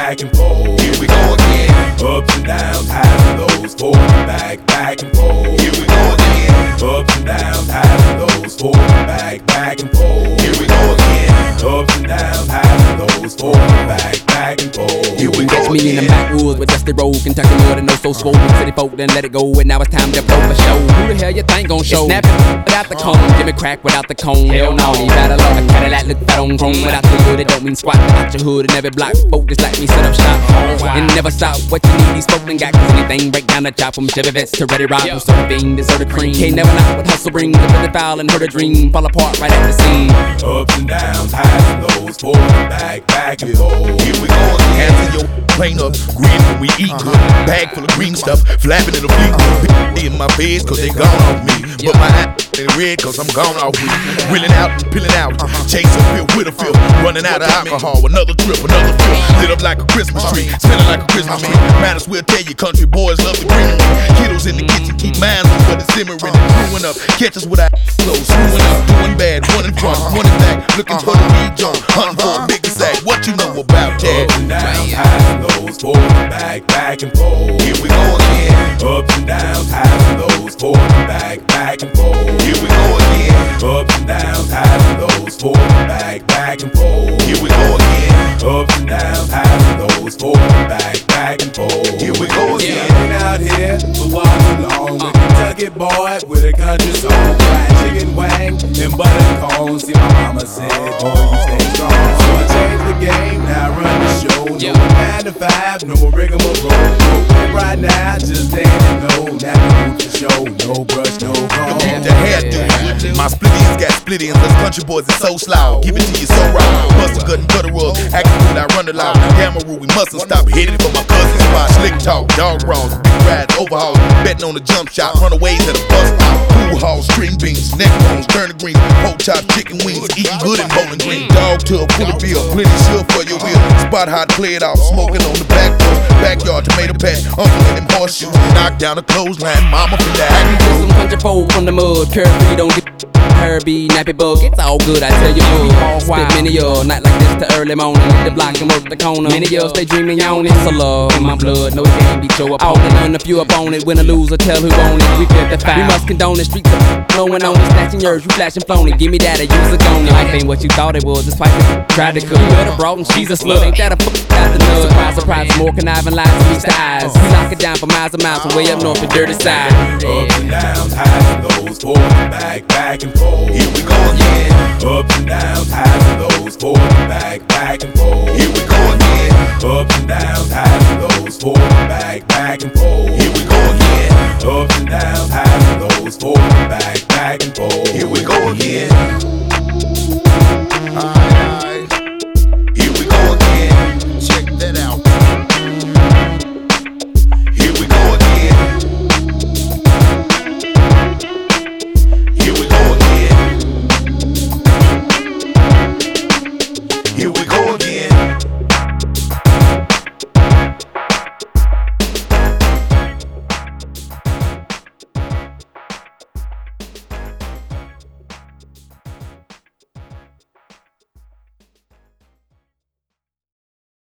back and forth. Here we go again. Ups and downs, highs and lows, forward and back and forth. Here we go again. Ups and downs, highs and lows, forward and back and forth. Here we go again. Ups and downs, highs and lows, forward and back and forth. Here we go Catch me in the again. backwoods with Dusty Road, Kentucky mud and no so swollen. City folk then let it go, and now it's time to blow for show. Who the hell you think gon' show? Snap it without the cone, give me crack without the cone. Hell no, you better love a Cadillac, look fat on chrome. Without the hood, it don't mean squat. Out your hood and every block, folk just like me set up shop. And never stop, what you need, these folk done got. Cause anything break down the chop from Chevy vets to Ready Rock. From Soda Bean to Soda Cream. Can't never knock what hustle bring. The Billy Foul and her a dream, fall apart right at the scene. Ups and downs, highs and lows, forward and back and forth. Here we go again. Answer your plane up, green when we eat good. Bag full of green stuff, flapping in the fleet. In my beds cause they gone off me. But my ass they red cause I'm gone off weed. Reeling out and peeling out, chasing feel with a feel. Running out of alcohol, another trip, another fill. Lit up like a Christmas tree, smelling like a Christmas tree. Might as well tell you country boys love the green. Kiddos in the kitchen keep mine on, but it's simmering and brewing up. Catch us with our clothes, screwing up, doing bad, one in front, one in back. Looking for the lead jump, hunting for a bigger sack. What you know about that? Ups and downs, highs and lows, forward and back and forth. Here we go again. Ups and downs, highs and lows, forward and back and forth. Here we go again. Ups and downs, highs and lows, forward and back and forth. Here we go again. Ups and downs, highs and lows, forward and back and forth. Here we go again. Been out here for far too long. The Kentucky boy with a country song, fried chicken wang and butter corn. See, my mama said, boy, you stay strong. So I changed the game, now I run the show. No 9 to 5, no more rigmarole. No quit right now, just stand and know. Now you move the show, no brush, no comb. The hairdo, my splitties got splitties. Us country boys is so slow. Give it to you so raw. Bust a gut and gutter rug. Acting cool, I run the loud. Gamma rule, we mustn't stop. Headed for my cousin's spot. Slick talk, dog brawls, big rides, overhauls. Betting on the jump shot, runaways at a bus stop. Pool halls, string beans, neck bones, turnip greens, pork chop, chicken wings. Eating good in Bowling Green. Dog tub, full of beer, plenty sure for your wheel. Spot hot, play it off, smoking on the back porch. Backyard, tomato patch, uncle in them horseshoes. Knock down the clothesline, mama for that. With some country folk from the mud, Kirby don't get Herbie, nappy bug, it's all good, I tell you what. Spit many y'all, night like this to early morning. Hit the block and work the corner. Many y'all stay dreaming on it. So love in my blood, no it can't be show up on it. None if you up on it, win or lose or tell who own it. We get the foul. We must condone the streets of blowing on it. Snatching yours, you flashing phony. Give me that, I use a gon' it. Life ain't what you thought it was, it's twice tried to cook. You better brought and she's a slut. Ain't that a out the nut? Surprise, surprise, more conniving lies to meet the eyes. We lock it down for miles and miles, from way up north, the dirty side. Ups and downs, highs and lows, forward and back and forth. Here we go again. Ups and downs, highs and lows, forward and back and forth. Here we go again. Ups and downs, highs and lows, forward and back and forth. Here we go again. Ups and downs, highs and lows, forward and back and forth. Here we go again.